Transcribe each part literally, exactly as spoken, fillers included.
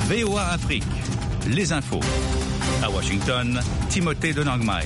V O A Afrique, les infos. À Washington, Timothée de Nangmai.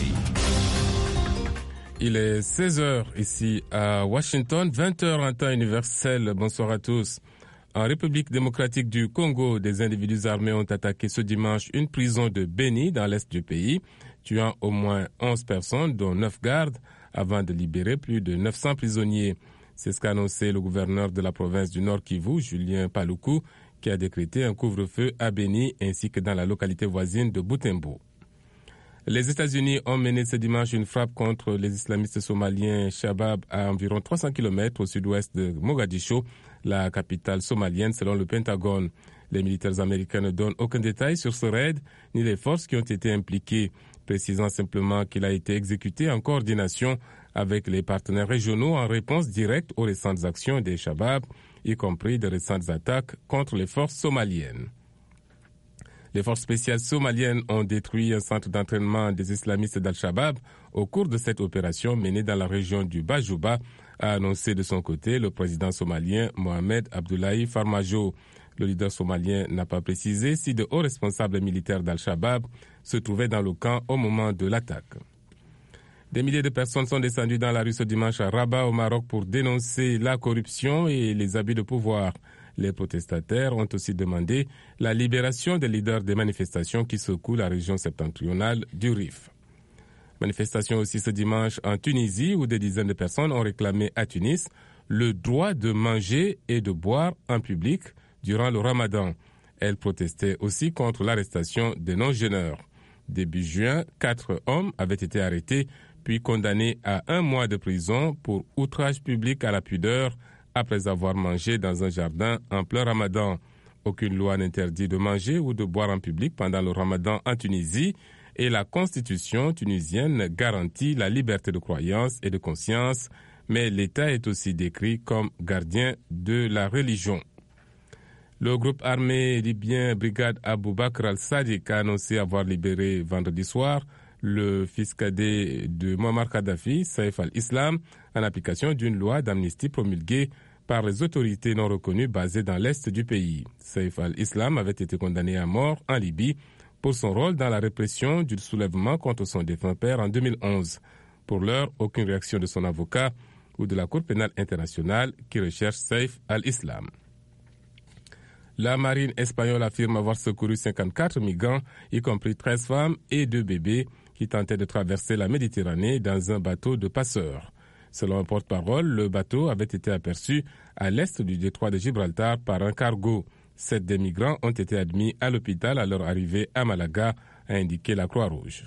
Il est seize heures ici à Washington, vingt heures en temps universel. Bonsoir à tous. En République démocratique du Congo, des individus armés ont attaqué ce dimanche une prison de Beni dans l'est du pays, tuant au moins onze personnes, dont neuf gardes, avant de libérer plus de neuf cents prisonniers. C'est ce qu'a annoncé le gouverneur de la province du Nord Kivu, Julien Paluku, qui a décrété un couvre-feu à Beni ainsi que dans la localité voisine de Butembo. Les États-Unis ont mené ce dimanche une frappe contre les islamistes somaliens Shabab à environ trois cents kilomètres au sud-ouest de Mogadiscio, la capitale somalienne selon le Pentagone. Les militaires américains ne donnent aucun détail sur ce raid ni les forces qui ont été impliquées, précisant simplement qu'il a été exécuté en coordination avec les partenaires régionaux en réponse directe aux récentes actions des Shabab, y compris de récentes attaques contre les forces somaliennes. Les forces spéciales somaliennes ont détruit un centre d'entraînement des islamistes d'Al-Shabaab au cours de cette opération menée dans la région du Bajouba, a annoncé de son côté le président somalien Mohamed Abdullahi Farmajo. Le leader somalien n'a pas précisé si de hauts responsables militaires d'Al-Shabaab se trouvaient dans le camp au moment de l'attaque. Des milliers de personnes sont descendues dans la rue ce dimanche à Rabat, au Maroc, pour dénoncer la corruption et les abus de pouvoir. Les protestataires ont aussi demandé la libération des leaders des manifestations qui secouent la région septentrionale du Rif. Manifestation aussi ce dimanche en Tunisie, où des dizaines de personnes ont réclamé à Tunis le droit de manger et de boire en public durant le Ramadan. Elles protestaient aussi contre l'arrestation des non-jeûneurs. Début juin, quatre hommes avaient été arrêtés puis condamnés à un mois de prison pour outrage public à la pudeur après avoir mangé dans un jardin en plein Ramadan. Aucune loi n'interdit de manger ou de boire en public pendant le Ramadan en Tunisie et la constitution tunisienne garantit la liberté de croyance et de conscience, mais l'État est aussi décrit comme gardien de la religion. Le groupe armé libyen Brigade Abou Bakr al-Sadiq a annoncé avoir libéré vendredi soir le fils cadet de Muammar Kadhafi, Saif al-Islam, en application d'une loi d'amnistie promulguée par les autorités non reconnues basées dans l'est du pays. Saif al-Islam avait été condamné à mort en Libye pour son rôle dans la répression du soulèvement contre son défunt père en deux mille onze. Pour l'heure, aucune réaction de son avocat ou de la Cour pénale internationale qui recherche Saif al-Islam. La marine espagnole affirme avoir secouru cinquante-quatre migrants, y compris treize femmes et deux bébés, qui tentaient de traverser la Méditerranée dans un bateau de passeurs. Selon un porte-parole, le bateau avait été aperçu à l'est du détroit de Gibraltar par un cargo. Sept des migrants ont été admis à l'hôpital à leur arrivée à Malaga, a indiqué la Croix-Rouge.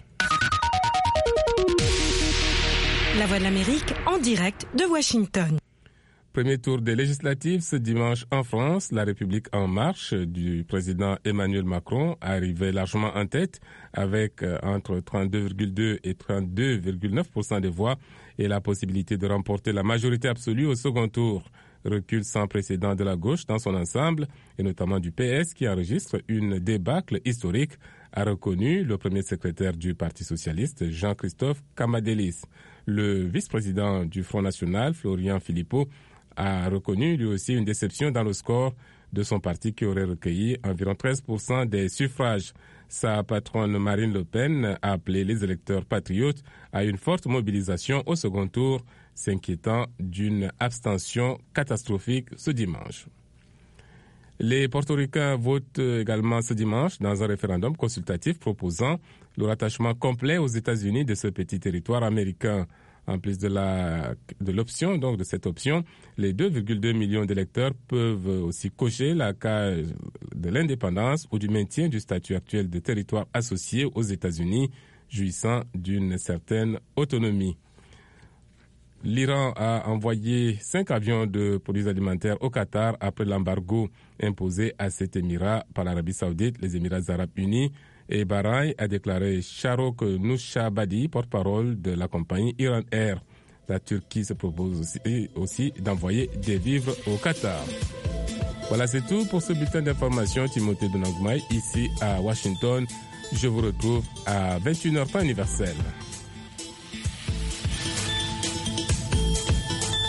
La Voix de l'Amérique en direct de Washington. Premier tour des législatives ce dimanche en France. La République en marche du président Emmanuel Macron arrivait largement en tête avec entre trente-deux virgule deux et trente-deux virgule neuf pour cent des voix et la possibilité de remporter la majorité absolue au second tour. Recul sans précédent de la gauche dans son ensemble et notamment du P S qui enregistre une débâcle historique, a reconnu le premier secrétaire du Parti socialiste Jean-Christophe Camadelis. Le vice-président du Front national, Florian Philippot, a reconnu lui aussi une déception dans le score de son parti qui aurait recueilli environ treize pour cent des suffrages. Sa patronne Marine Le Pen a appelé les électeurs patriotes à une forte mobilisation au second tour, s'inquiétant d'une abstention catastrophique ce dimanche. Les Portoricains votent également ce dimanche dans un référendum consultatif proposant le rattachement complet aux États-Unis de ce petit territoire américain. En plus de, la, de l'option, donc de cette option, les deux virgule deux millions d'électeurs peuvent aussi cocher la case de l'indépendance ou du maintien du statut actuel de territoire associé aux États-Unis, jouissant d'une certaine autonomie. L'Iran a envoyé cinq avions de police alimentaire au Qatar après l'embargo imposé à cet émirat par l'Arabie Saoudite, les Émirats Arabes Unis et Bahreïn, a déclaré Sharouk Noushabadi, porte-parole de la compagnie Iran Air. La Turquie se propose aussi, aussi d'envoyer des vivres au Qatar. Voilà, c'est tout pour ce bulletin d'information. Timothée de Nangmai, ici à Washington. Je vous retrouve à vingt et une heures temps universel.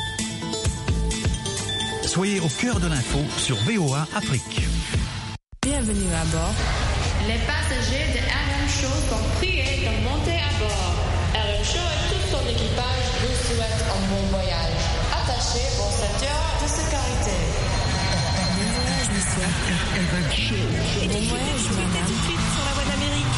Soyez au cœur de l'info sur V O A Afrique. Bienvenue à bord. Les passagers de R M Show sont priés de monter à bord. R M Show et tout son équipage vous souhaitent un bon voyage. Attachez vos ceintures de sécurité. Bon voyage, monsieur. Bon voyage, madame. Tout de suite sur la voie d'Amérique.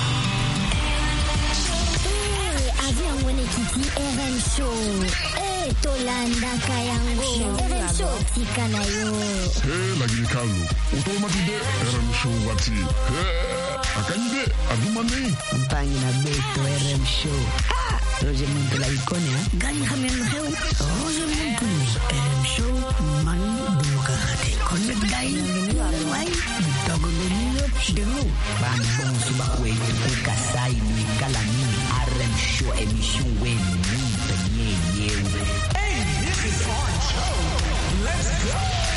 Avion wene kiti R M Show. Eh, tolanda kayango. R M Show tika na yo. Eh, lagi kalu. Utomati de R M Show wati. Eh, akanje adumani. Mpangi na beto R M Show. Ah, Roger Muntu la ikonia. Gani hamen heu. Roger Muntu. R M Show man demokrate. Connect dai. Wai. Togo menino chidelo. Ban bon suba kwe ukasai ni kalani. R M Show émission wen ni penye yewe. Hey, this is R M Show. Let's go.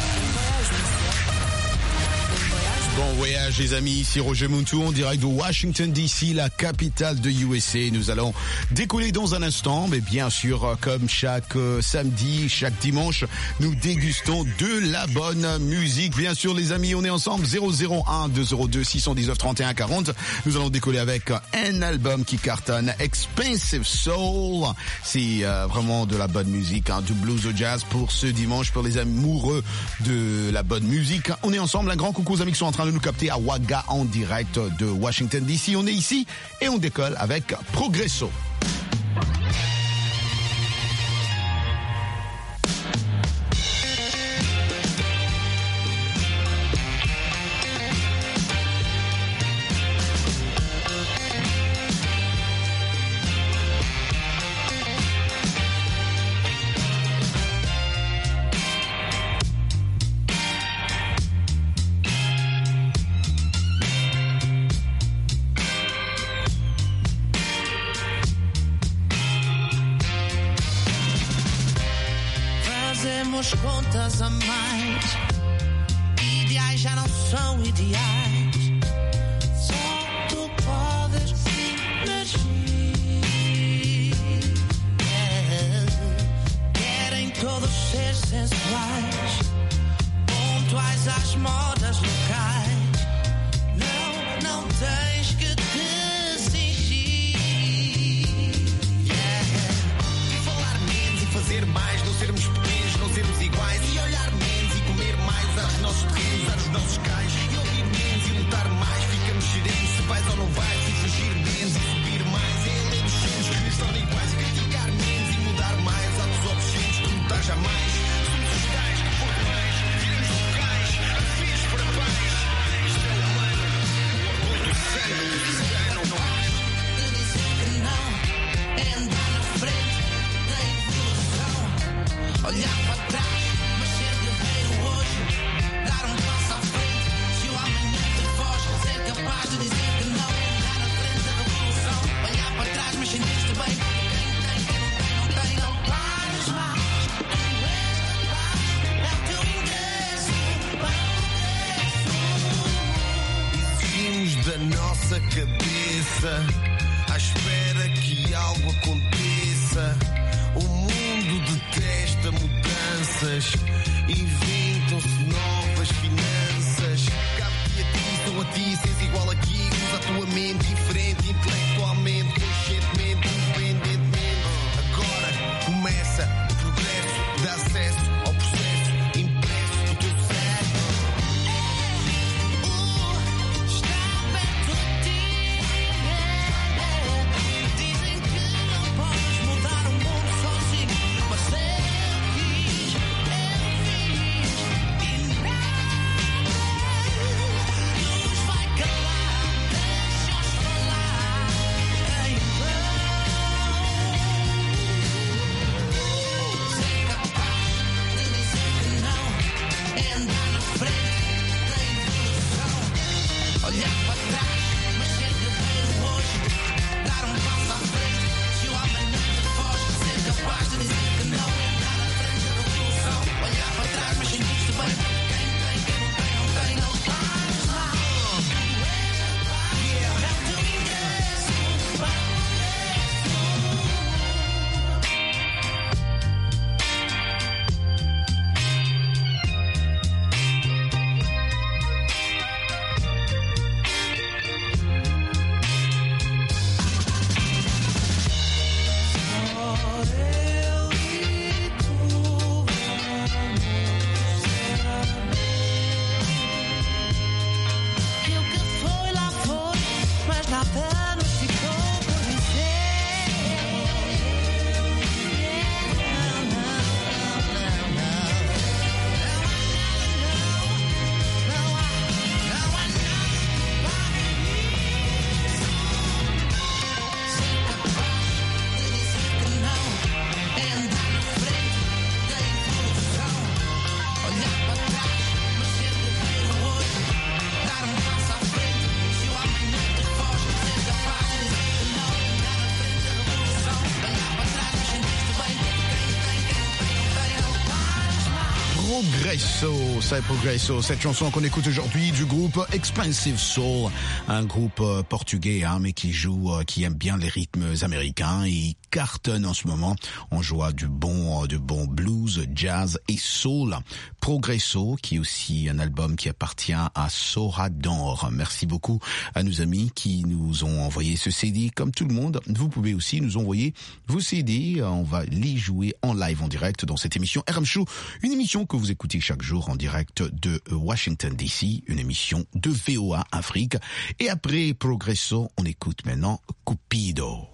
Bon voyage les amis, ici Roger Muntu en direct de Washington D C, la capitale de U S A. Nous allons décoller dans un instant, mais bien sûr comme chaque euh, samedi, chaque dimanche, nous dégustons de la bonne musique. Bien sûr les amis, on est ensemble zéro zéro un deux zéro deux six un neuf trente et un quarante. Nous allons décoller avec un album qui cartonne, Expensive Soul. C'est euh, vraiment de la bonne musique, hein, du blues au jazz pour ce dimanche, pour les amoureux de la bonne musique. On est ensemble, un grand coucou aux amis qui sont en train de nous capter à Wagga en direct de Washington D C. On est ici et on décolle avec Progresso. Fazemos contas a mais. Ideais já não são ideais. Só tu podes emergir. Yeah. Querem todos ser sensuais, pontuais às modas locais. Não, não tens que te cingir. Yeah. E falar menos e fazer mais, não sermos pequenos, não sermos iguais. E olhar menos e comer mais aos nossos terrenos, aos nossos cais. E ouvir menos e lutar mais, ficamos serenos se vais ou não vais. E fugir menos e subir mais, é ler os sonhos que lhes tornam iguais. E criticar menos e mudar mais, atos obscenos que lutar jamais. Somos os tais que pouco mais, viramos locais, afins para paz. Isto é humano, o orgulho do sangue que diz que não faz. De dizer que não, é andar na frente da evolução. Olhar para trás, mas ser guerreiro hoje. Dar um passo à frente, se o amanhã te foge. Ser capaz de dizer que não, é andar na frente da revolução. Olhar para trás, mas sentir-te bem. Quem tem, quem não tem, não tem, não pares mais. Tu és capaz, é o teu ingresso para o progresso. Exigimos da nossa cabeça, à espera que algo aconteça. O mundo detesta mudanças, inventam-se novas finanças. Cabe-te a ti, sou a ti, sês igual aqui. Usa a tua mente diferente, intelectualmente, conscientemente, independentemente. Agora começa o progresso, dá acesso ao processo impresso do teu cérebro. Está perto de ti. Dizem que não podes mudar o mundo sozinho, mas eu quis, eu fiz e nada nos vai calar. Deixa-os falar em vão. Ser capaz de dizer que não é andar na frente da evolução. Olhar para trás, mas ser guerreiro hoje. Dar um passo à frente, se o amanhã te foge. Ser capaz de dizer que não é andar na frente da revolução. Olhar para trás, mas sentir-te bem. Quem tem, quem não tem, não tem, não pares lá. Tu és capaz, é o teu ingresso para o progresso. Progresso, c'est Progresso, cette chanson qu'on écoute aujourd'hui du groupe Expensive Soul, un groupe euh, portugais hein, mais qui joue, euh, qui aime bien les rythmes américains et cartonne en ce moment. On joue du bon, euh, du bon blues, jazz et soul. Progresso, qui est aussi un album qui appartient à Sorador. Merci beaucoup à nos amis qui nous ont envoyé ce C D. Comme tout le monde, vous pouvez aussi nous envoyer vos C D. On va les jouer en live, en direct dans cette émission R M Show, une émission que vous écoutez chaque jour en direct de Washington D C, une émission de V O A Afrique. Et après Progresso, on écoute maintenant Cupido.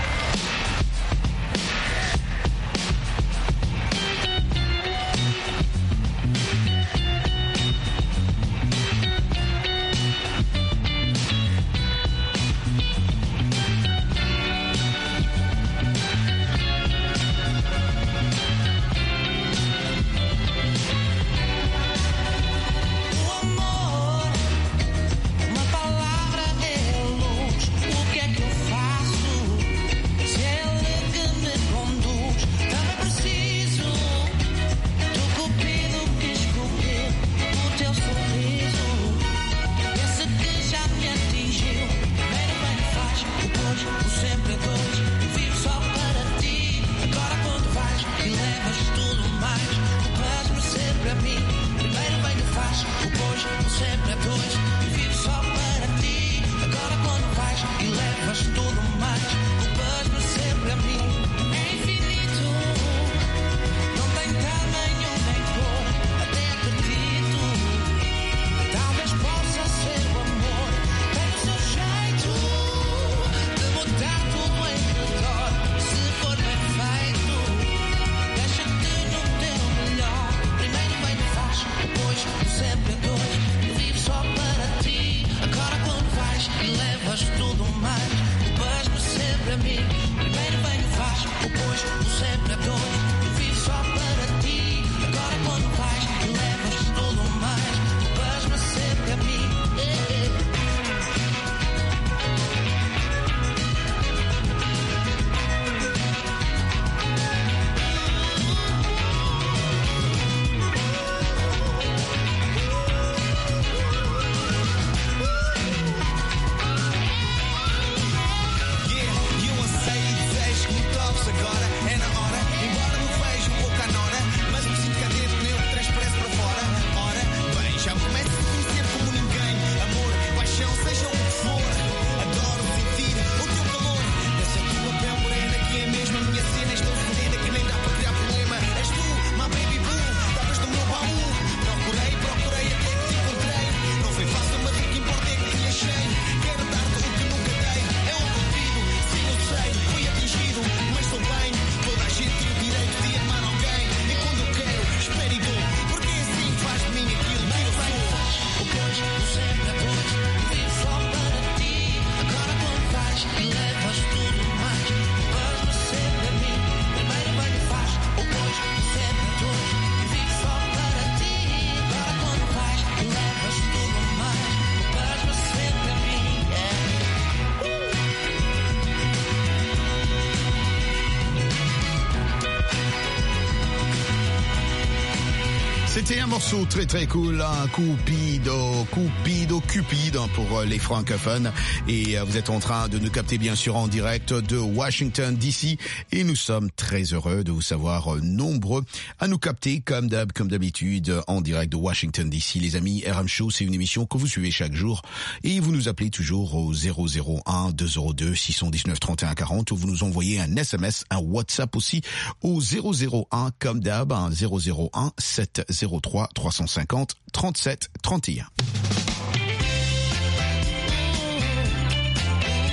C'était un morceau très très cool, hein, Cupido, Cupido, Cupid pour les francophones. Et vous êtes en train de nous capter bien sûr en direct de Washington D C. Et nous sommes très heureux de vous savoir nombreux à nous capter comme d'hab, comme d'habitude en direct de Washington D C. Les amis, R M Show, c'est une émission que vous suivez chaque jour. Et vous nous appelez toujours au zéro zéro un deux zéro deux six un neuf trente et un quarante ou vous nous envoyez un S M S, un WhatsApp aussi au zéro zéro un comme d'hab, un zéro zéro un sept zéro trois trois cent cinquante trente-sept trente et un.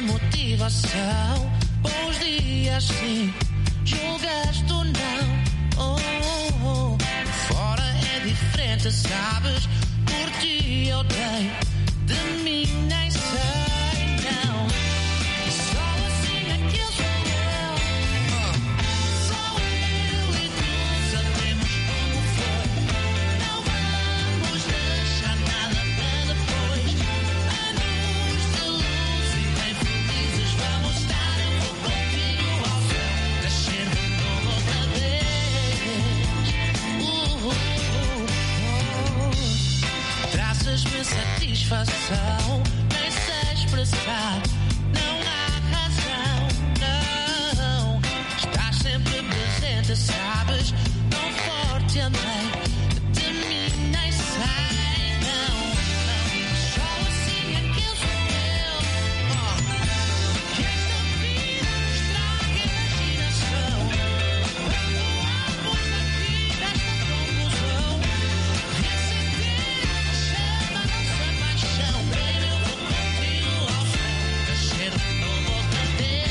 motivação. Bons dias, sim, julgaste ou não. Oh, oh, oh. Fora é diferente, sabes? Por ti eu dei, de mim nem sei, não. Só assim é que eu sou eu. Só eu e tu sabemos como foi. Não vamos deixar nada para depois. Anos de luz e bem felizes vamos estar. Eu vou contigo ao céu, nascer de novo outra vez. Uh, uh, uh, uh. Trazes-me satisfação, nem sei expressar, não há razão, não. Estás sempre presente, sabes, tão forte andei, de mim nem sei, não, não. Só assim é que eu sou eu. Oh. Que esta vida nos traga imaginação. Quando ambos daqui desta confusão, reacender a chama nossa paixão. Baby, eu vou contigo ao céu, nascer de novo outra vez.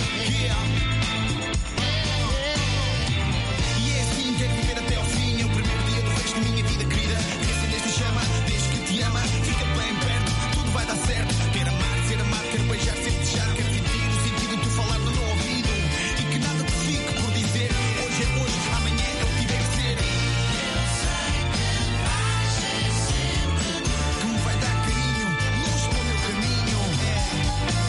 E é assim, quero viver até ao fim. É o primeiro dia do resto da minha vida, querida. Reacendeste a chama, desde que te ama. Fica bem perto, tudo vai dar certo. Quero amar, ser amado, quero beijar, ser desejado. Quero sentir o sentido de tu falar no meu ouvido. E que nada te fique por dizer. Hoje é hoje, amanhã é o que tiver que ser. Eu sei que vai ser sempre que me vai dar carinho, luz para o meu caminho. Eu sei que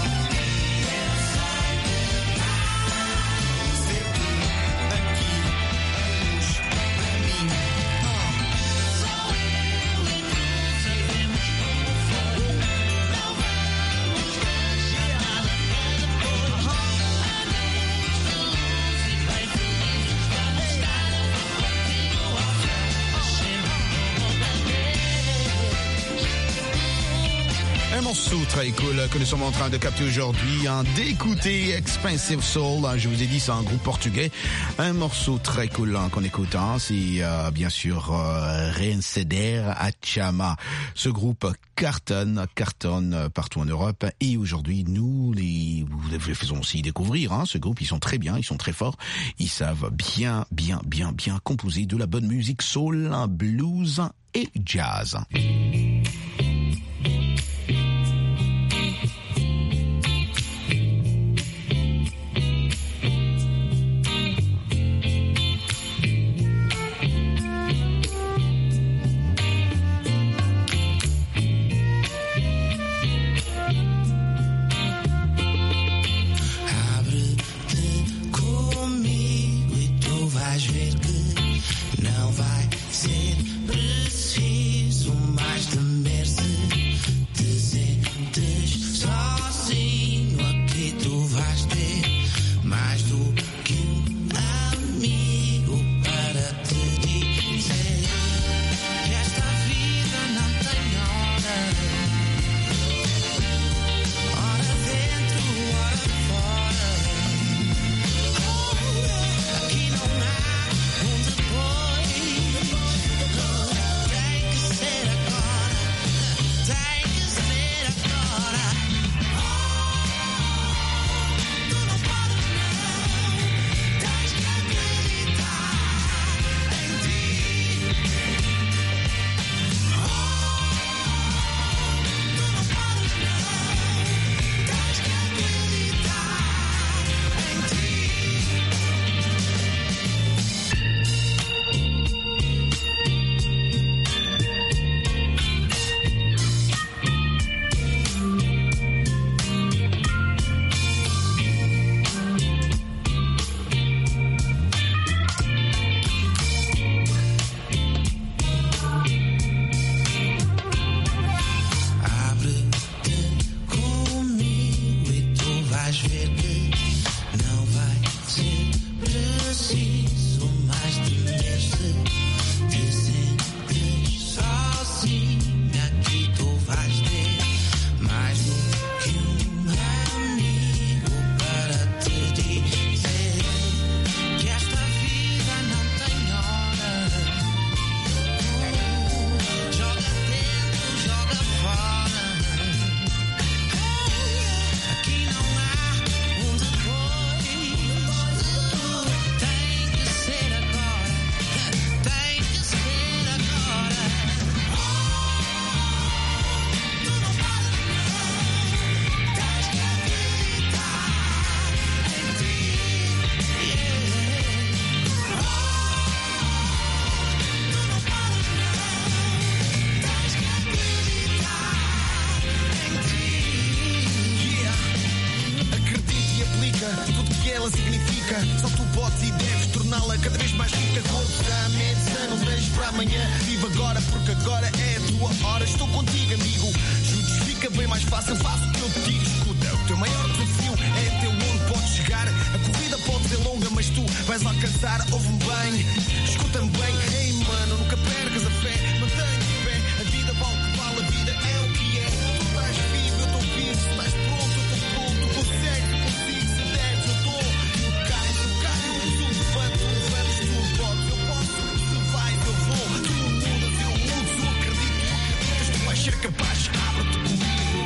vai ser tu aqui, a luz para mim. Só eu e tu sabemos como foi. Não vamos deixar nada para depois. Anos de luz e bem felizes vamos estar. Eu vou contigo ao céu, nascer de novo outra vez. Un morceau très cool que nous sommes en train de capter aujourd'hui, hein, d'écouter Expensive Soul, hein, je vous ai dit c'est un groupe portugais, un morceau très cool hein, qu'on écoute, hein, c'est euh, bien sûr euh, Reacender a Chama. Ce groupe cartonne, cartonne euh, partout en Europe et aujourd'hui nous les, vous les faisons aussi découvrir, hein, ce groupe, ils sont très bien, ils sont très forts, ils savent bien, bien, bien, bien composer de la bonne musique soul, blues et jazz. Abre-te comigo e tu vais ver que não vai ser preciso mais de boca. Só tu podes e deves torná-la cada vez mais rica. Corpo da medicina, não deixes para amanhã. Vive agora, porque agora é a tua hora. Estou contigo, amigo. Juntos fica bem mais fácil. Faço o que eu te digo. Escuta, o teu maior desafio é até onde podes chegar. A corrida pode ser longa, mas tu vais alcançar. Ouve-me bem, escuta-me bem. Ei, mano, nunca percas a fé. Mantém-te de pé. A vida vale o que vale, a vida é o que é. Tu estás vivo, eu estou vivo. Se estás pronto, eu estou pronto. Consegues, eu consigo. Se deres, eu estou. Tu cais, eu caio. Tu levantas, tu levantas. Tu podes, eu posso. Tu vais, eu vou. Tu mudas, eu mudo. Eu acredito, tu acreditas. Tu vais ser capaz. Abre-te comigo.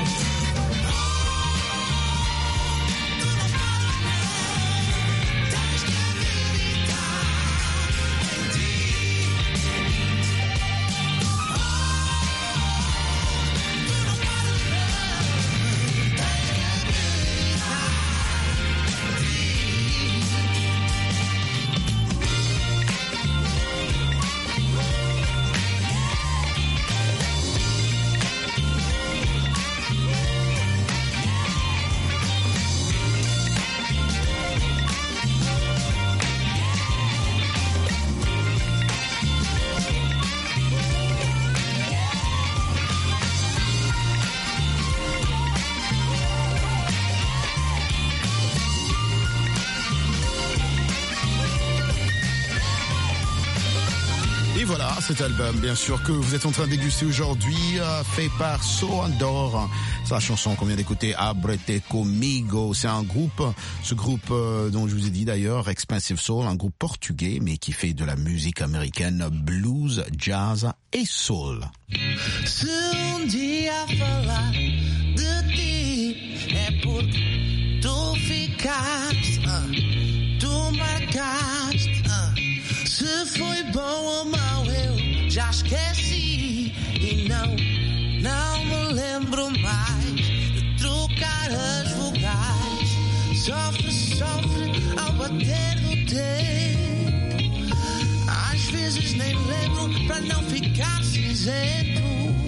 Voilà, cet album, bien sûr, que vous êtes en train de déguster aujourd'hui, euh, fait par Soandor. C'est la chanson qu'on vient d'écouter, Abrete Comigo. C'est un groupe, ce groupe euh, dont je vous ai dit d'ailleurs, Expensive Soul, un groupe portugais, mais qui fait de la musique américaine, blues, jazz et soul. Se um dia falar de ti, é porque tu ficaste, uh, tu marcaste, uh. Se foi bom ou mau eu já esqueci e não, não me lembro mais de trocar as vogais. Sofre, sofre ao bater do tempo. Às vezes nem lembro para não ficar cinzento.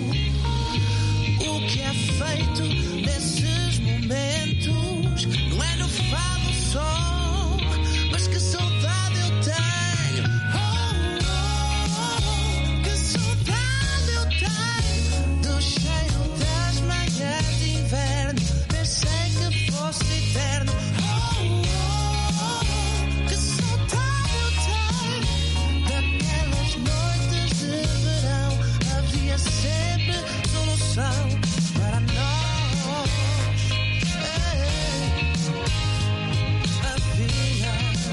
O que é feito nesses momentos não é no fado só, mas que saudade eu tenho. Eterno. Oh, oh, oh, que saudade eu tenho daquelas noites de verão. Havia sempre solução para nós. Ei, havia.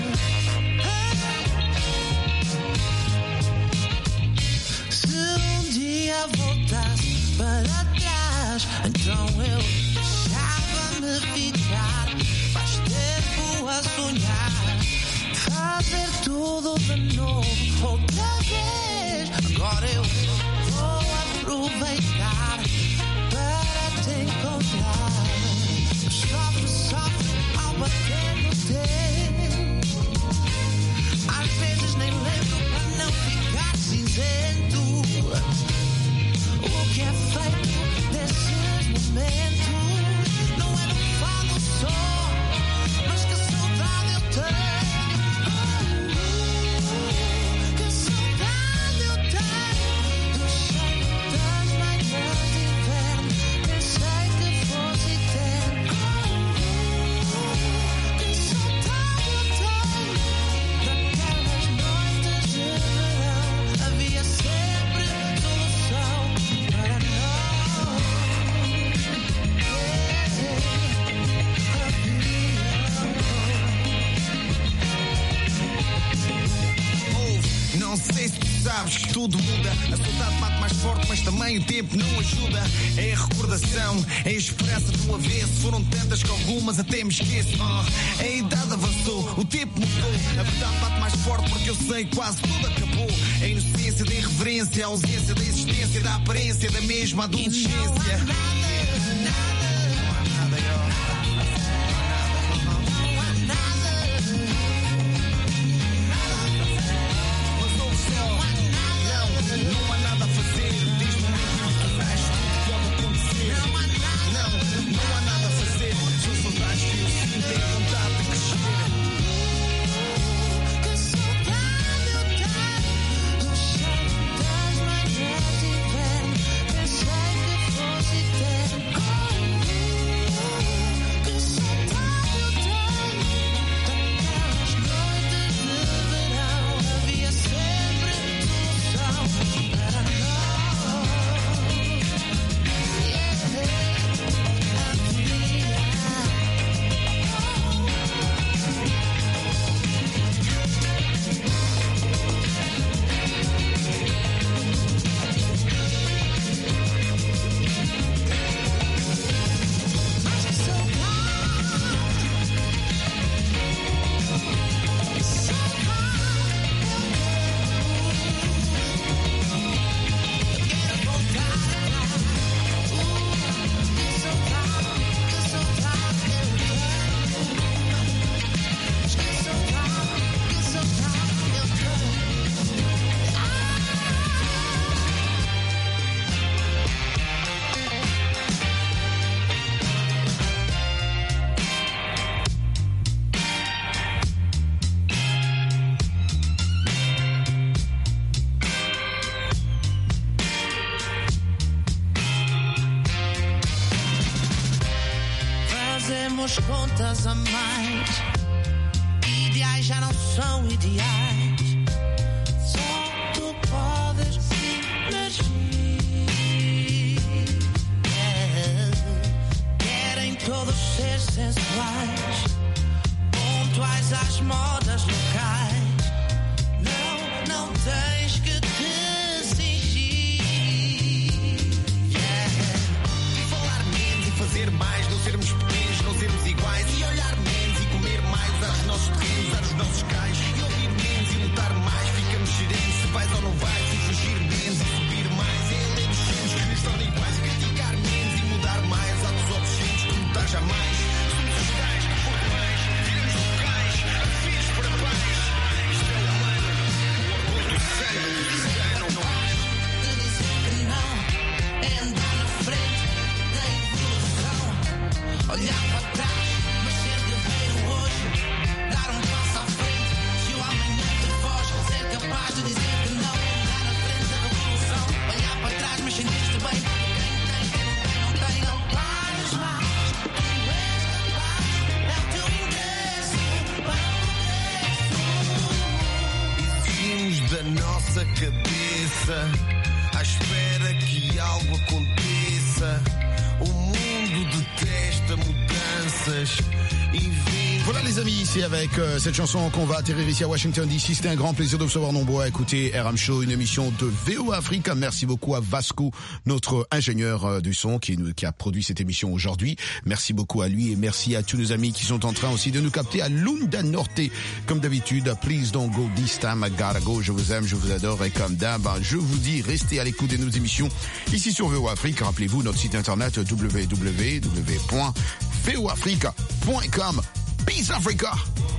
Ei. Se um dia voltasse para trás, então eu deixava-me ficar. Faz tempo a sonhar, fazer tudo de novo outra vez. Agora eu vou aproveitar para te encontrar. Sofre, sofre ao bater no tempo. Às vezes nem lembro para não ficar cinzento. O que é feito desses momentos não é no fado só, mas que saudade eu tenho. Oh, que saudade eu tenho do cheiro das manhãs de inverno. Pensei que fosse eterno. Oh, que saudade eu tenho daquelas noites de verão. Havia sempre solução para nós. Não sei se tu sabes que tudo muda. A saudade bate mais forte, mas também o tempo não ajuda. É a recordação, é a esperança do avesso. Foram tantas que algumas até me esqueço. uh, A idade avançou, o tempo mudou. A verdade bate mais forte porque eu sei que quase tudo acabou. A inocência da irreverência, a ausência da existência, da aparência da mesma adolescência. fazemos contas a mais. Ideais já não são ideais. Só tu podes emergir. Yeah. Querem todos ser sensuais, pontuais às modas locais. Não, não tens que te cingir. Yeah. E falar menos e fazer mais, não sermos pequenos, não sermos iguais. E olhar menos e comer mais aos nossos terrenos, aos nossos cais. E ouvir menos e lutar mais, ficamos serenos se vais ou não vais. E fugir menos e subir mais. É ler os sonhos que nos tornam iguais. Criticar menos e mudar mais. Atos obscenos que lutar jamais. Somos os tais que por mais viramos locais, afins para paz. Isto é humano, o orgulho do sangue do cigano. De dizer que não é andar na frente da evolução. Olhar para trás, mas ser guerreiro hoje. Dar um passo à frente. Se o amanhã te foge, ser capaz de dizer que não é andar na frente da revolução. Olhar para trás, mas sentir-te bem. Quem tem, quem não tem, não tem, não pares mais. Tu és capaz, é o teu ingresso para o Saímos da nossa cabeça à espera que algo aconteça. O mundo detesta mudanças e vem. Voilà les amis, c'est avec euh, cette chanson qu'on va atterrir ici à Washington D C. C'était un grand plaisir de vous recevoir nombreux à écouter R M Show, une émission de V O Africa. Merci beaucoup à Vasco, notre ingénieur euh, du son qui, nous, qui a produit cette émission aujourd'hui. Merci beaucoup à lui et merci à tous nos amis qui sont en train aussi de nous capter à Lunda Norte. Comme d'habitude, please don't go this time, I gotta go. Je vous aime, je vous adore et comme d'hab, je vous dis, restez à l'écoute de nos émissions ici sur V O Africa. Rappelez-vous notre site internet w w w point v o africa point com. Peace Africa!